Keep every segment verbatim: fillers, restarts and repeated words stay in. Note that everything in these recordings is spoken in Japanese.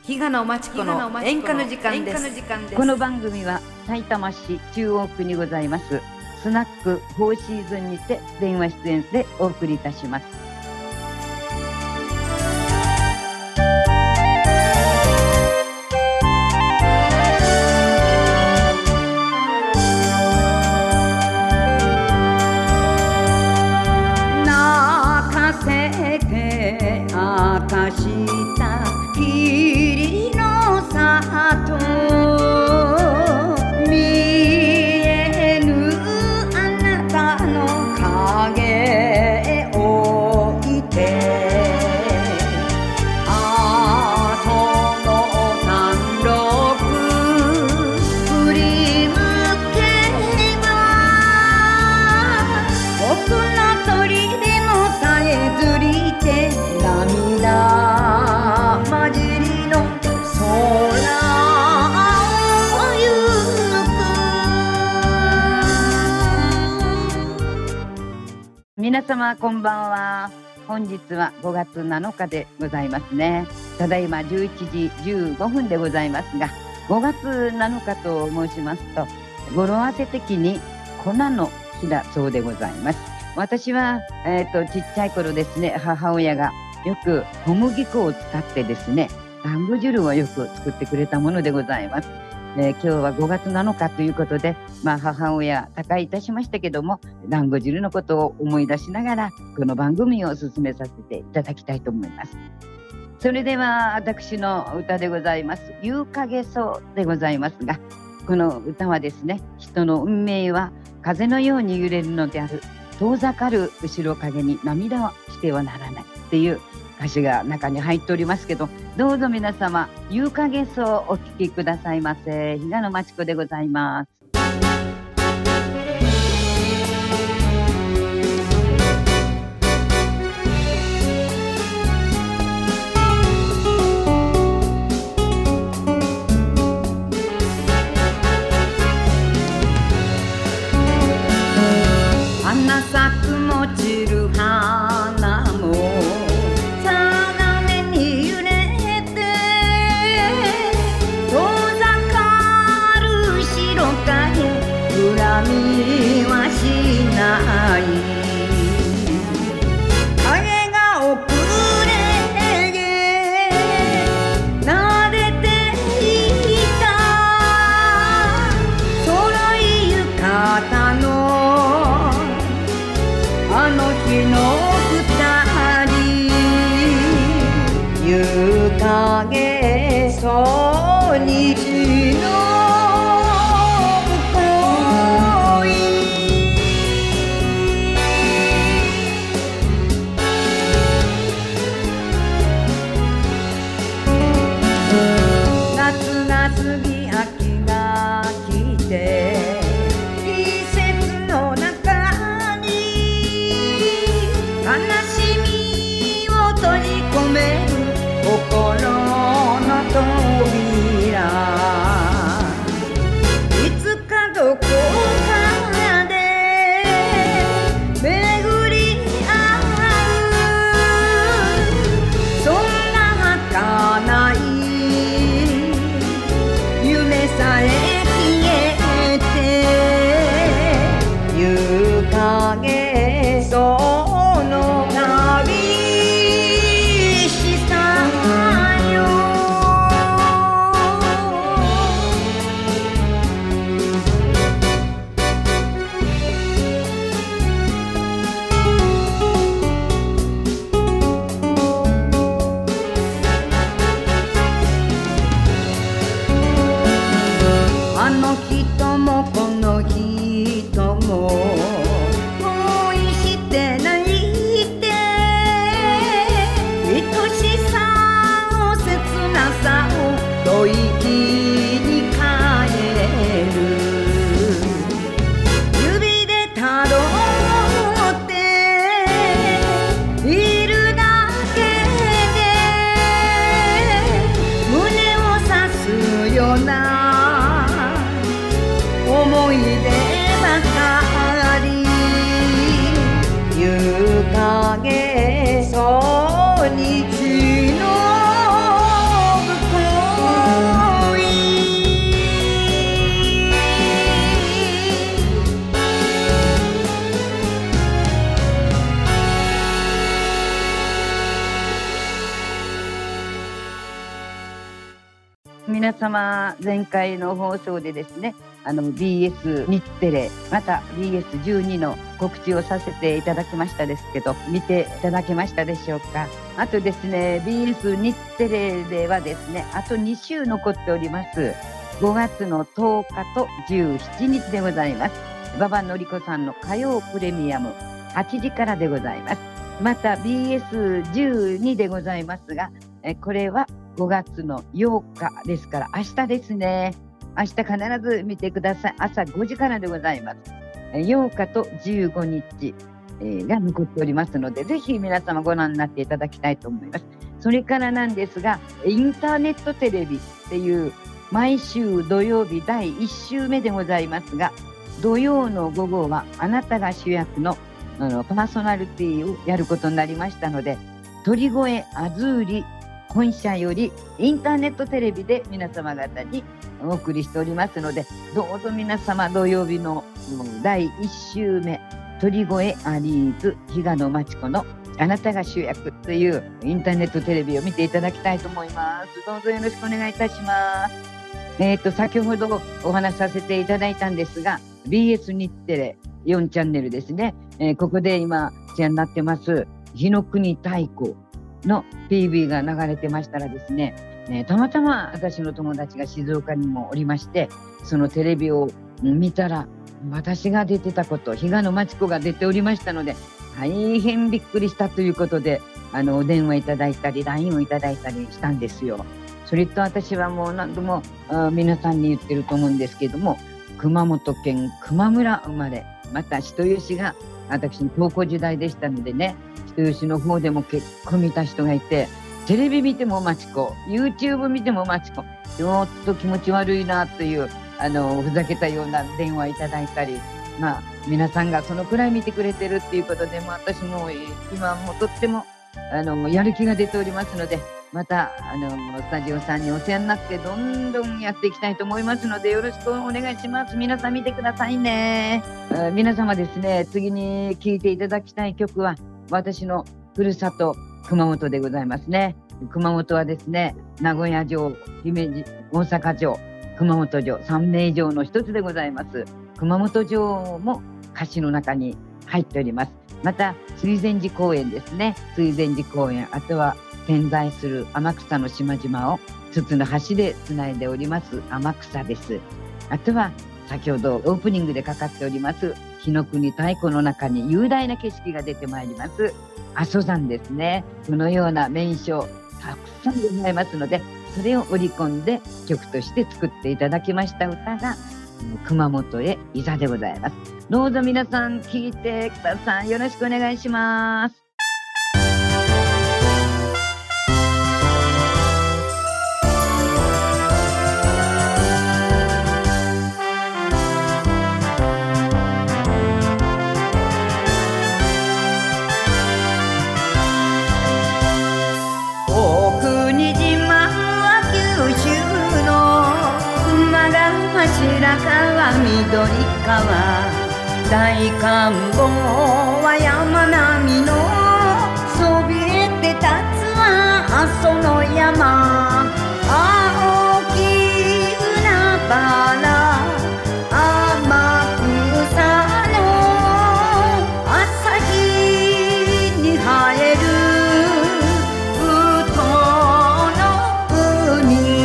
比嘉の町子の演歌の時間です。 この番組はさいたま市中央区にございますスナックフォーシーズンにて電話出演でお送りいたします。 泣かせて明かした霧の里、見えぬあなたの影を置いて、あその山麓振り向けば、僕の鳥でもさえずりて涙混じりの空を行く。 皆様こんばんは。本日はごがつなのかでございますね。ただいまじゅういちじじゅうごふんでございますが、ごがつなのかと申しますと、語呂合わせ的に粉の日だそうでございます。私は、えー、とちっちゃい頃ですね、母親がよく小麦粉を使ってですね、団子汁をよく作ってくれたものでございます。えー、今日はごがつなのかということで、まあ、母親他界いたしましたけども、団子汁のことを思い出しながらこの番組を進めさせていただきたいと思います。それでは私の歌でございます、夕影草でございますが、この歌はですね、人の運命は風のように揺れるのである、遠ざかる後ろ影に涙をしてはならないっていう歌詞が中に入っておりますけど、どうぞ皆様夕影草をお聴きくださいませ。比嘉の町子でございます。 花咲くも散る花も定めに揺れて、遠ざかる白影恨みはしない。影が遅れて撫でていた揃い浴衣のあの日の二人、夕影草虹の恋。夏が過ぎ秋が来て、季節の中に悲しみを閉じ込める心の扉。 皆様前回の放送でですね、あの ビーエス 日テレまた ビーエスじゅうに の告知をさせていただきましたですけど、見ていただけましたでしょうか。あとですね ビーエス 日テレではですね、あとに週残っております。ごがつのとおかとじゅうしちにちでございます。馬場典子さんの火曜プレミアムはちじからでございます。また ビーエスじゅうに でございますが、えこれはごがつのようかですから明日ですね。明日必ず見てください。朝ごじからでございます。ようかとじゅうごにちが残っておりますので、ぜひ皆様ご覧になっていただきたいと思います。それからなんですが、インターネットテレビっていう毎週土曜日だいいっ週目でございますが、土曜の午後はあなたが主役の、あのパーソナリティをやることになりましたので、鳥越アズーリ本社よりインターネットテレビで皆様方にお送りしておりますので、どうぞ皆様土曜日のだいいっ週目、鳥越アリーズ比嘉野真知子のあなたが主役というインターネットテレビを見ていただきたいと思います。どうぞよろしくお願いいたします。えーと先ほどお話しさせていただいたんですが、 ビーエス 日テレよんチャンネルですね、えー、ここで今お世話になってます日の国太鼓の ピーブイ が流れてましたらですね、えー、たまたま私の友達が静岡にもおりまして、そのテレビを見たら私が出てたこと、比嘉野真知子が出ておりましたので、大変びっくりしたということで、あのお電話いただいたり ライン をいただいたりしたんですよ。それと私はもう何度も皆さんに言ってると思うんですけれども、熊本県球磨村生まれ、また人吉が私の高校時代でしたのでね、人吉の方でも結構見た人がいて、テレビ見ても真知子、 YouTube 見ても真知子、ちょっと気持ち悪いなというあのふざけたような電話いただいたり、まあ皆さんがそのくらい見てくれてるっていうことで、まあ、私も今もとってもあのやる気が出ておりますので、またあのスタジオさんにお世話になってどんどんやっていきたいと思いますので、よろしくお願いします。皆さん見てくださいね。皆様ですね、次に聴いていただきたい曲は私のふるさと熊本でございますね。熊本はですね、名古屋城、姫路、大阪城、熊本城、三名城の一つでございます。熊本城も歌詞の中に入っております。また水前寺公園ですね、水前寺公園、あとは点在する天草の島々をつつの橋でつないでおります天草です。あとは先ほどオープニングでかかっております日の国太鼓の中に雄大な景色が出てまいります阿蘇山ですね。このような名所たくさんございますので、それを織り込んで曲として作っていただきました歌が熊本へいざでございます。どうぞ皆さん聴いてください。よろしくお願いします。 白川緑川、大観望は山並みのそびえて立つは阿蘇の山、青き海原天草の朝日に映えるウトの海、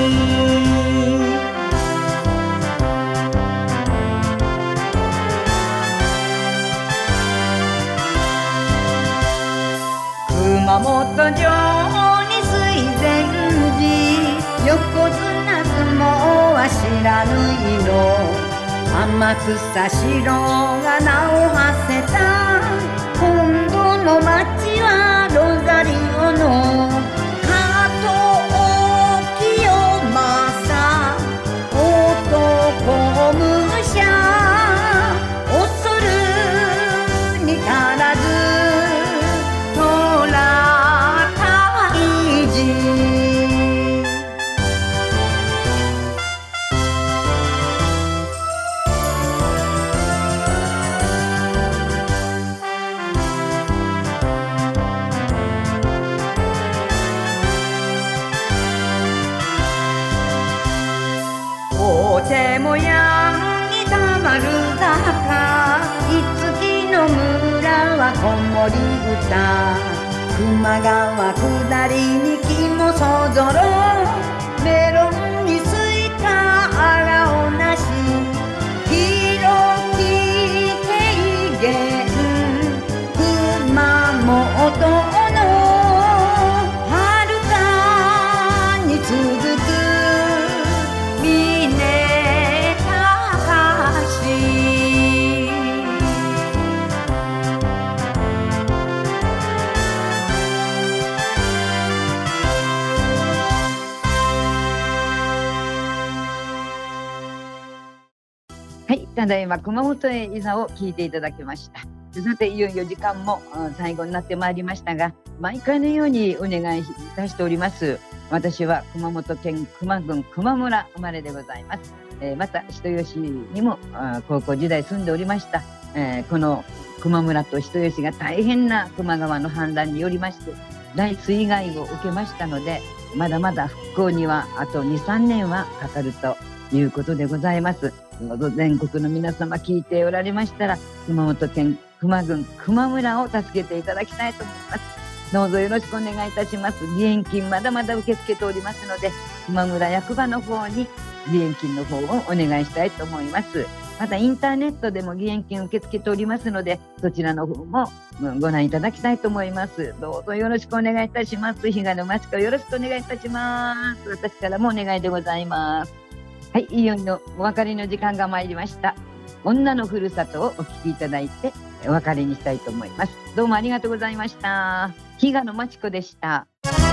熊本城に水前寺、横綱相撲は知らぬいの、天草四郎が名を馳せた今度の町はロザリオの加藤清正、男武者恐るに足らずせもやにたまる坂いつきの村は子守歌熊川下りにきもそぞろメロンにすいたあらおなし広き平原熊本のはるかに続く峰高しはい、ただいま熊本へいざを聞いていただきました。さていよいよ時間も最後になってまいりましたが、毎回のようにお願いいたしております。私は熊本県球磨郡球磨村生まれでございます。えー、また人吉にも高校時代住んでおりました。えー、この球磨村と人吉が大変な球磨川の氾濫によりまして大水害を受けましたので、まだまだ復興にはあと にさんねんはかかるということでございます。どうぞ全国の皆様聞いておられましたら、熊本県球磨郡球磨村を助けていただきたいと思います。どうぞよろしくお願いいたします。義援金まだまだ受け付けておりますので、球磨村役場の方に義援金の方をお願いしたいと思います。またインターネットでも義援金受け付けておりますので、そちらの方もご覧いただきたいと思います。どうぞよろしくお願いいたします。比嘉のまちこよろしくお願いいたします。私からもお願いでございます。はい、いよいよお別れの時間が参りました。女のふるさとをお聞きいただいてお別れにしたいと思います。どうもありがとうございました。比嘉のまちこでした。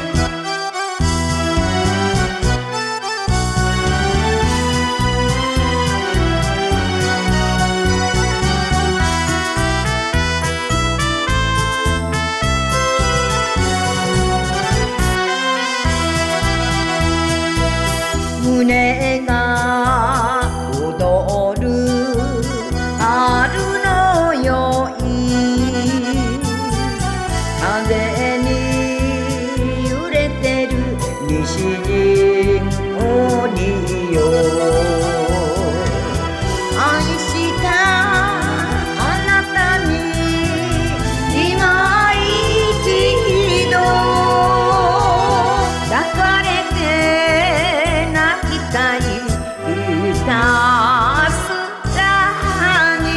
胸が踊る春のよい風に揺れてる西陣織よ愛したあなたに今一度抱かれて泣きたいひたすらに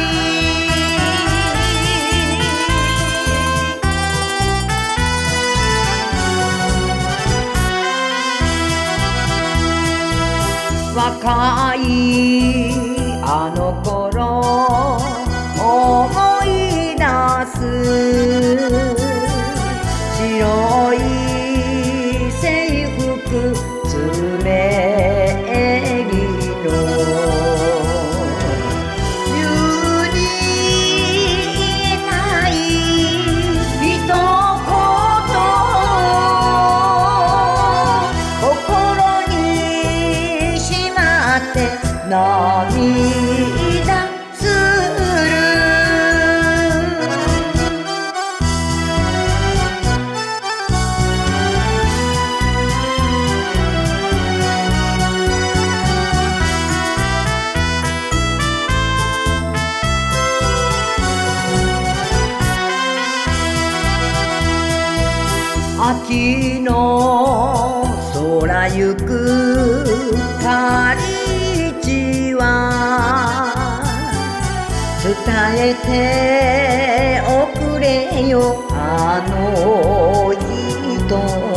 若いあの頃思い出す白い制服爪襟の急に言えない一言心にしまって涙する秋の空ゆくカリチは伝えておくれよあの人